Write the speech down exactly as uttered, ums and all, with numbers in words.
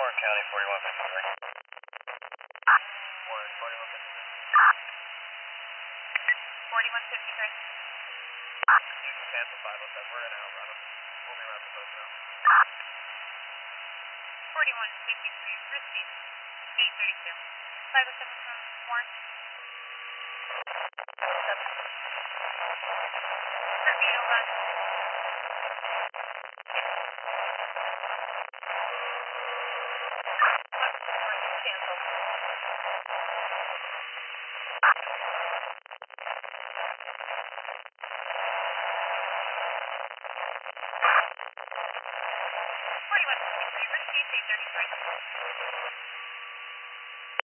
Warren County, forty-one fifty-three. Warren, forty-one fifty-three. forty-one fifty-three. You can cancel five oh seven. We're going to outrun them. We'll be around the post now. forty-one fifty-three, receive. eight thirty-two. five oh seven from Warren. Torpedo left. Cancel. forty-one fifty-three, receive. eight thirty-three.